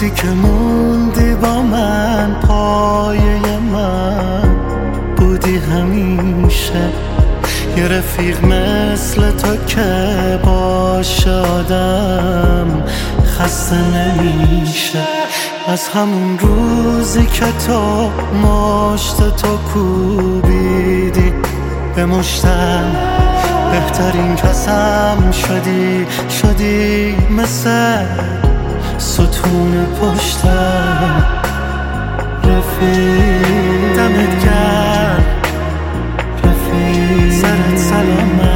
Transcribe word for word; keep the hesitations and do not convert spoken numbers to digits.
روزی که موندی با من، پایه من بودی همیشه. یه رفیق مثل تو که باشه آدم خسته نمیشه. از همون روزی که تو مشت تو کوبیدی به مشتم، بهترین کسم شدی. شدی مثل ستون پشتم. رفیق دمت گرم، رفیق سرت سلامت.